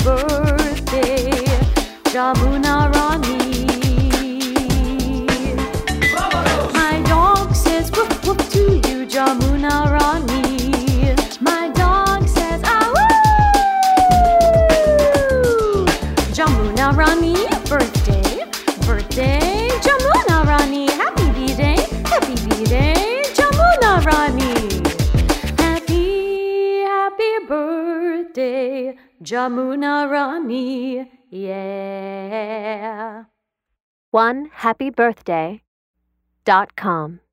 birthday, Jamuna Rani. My dog says woof woof to you, Jamuna Rani. My dog says ah woo. Jamuna Rani, birthday, birthday, Jamuna Rani. Happy B-Day, Jamuna Rani. Happy birthday, Jamuna Rani. Yeah. OneHappyBirthday.com